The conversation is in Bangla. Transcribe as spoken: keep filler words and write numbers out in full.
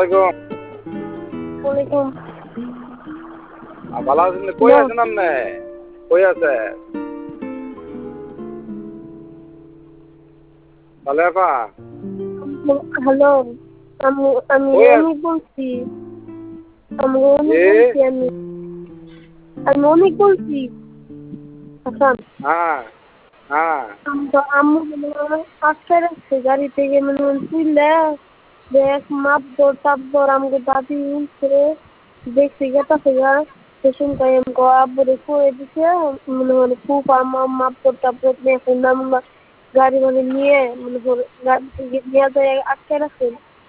আলাইকুম। ওয়ালাইকুম। ভালো আছেন? কই আছেন আপনি? কই আছে? ভালো আপা? হ্যালো, আমি আমি কই রনি আছে? বলছি। আমি রনি জি? বলছি আমি। আমি রনি বলছি। হাসান। হ্যাঁ, হ্যাঁ। তো আম্মু মনে হয় আটকে রাখছে গাড়ি থেকে মনে হয় তুললে দেখ মাপদর টাপদর আমাকে দাদি উঠছে দেখছি গেতাছে গা সেসম টাইম গো আব্বুরে শুয়ে দিছে মনে হয় খুব আমার মাপদর টাপদর নিয়ে নাম গাড়ি মানে নিয়ে মনে হয় গাড়ি থেকে নিয়ে যায় আটকে রাখছে।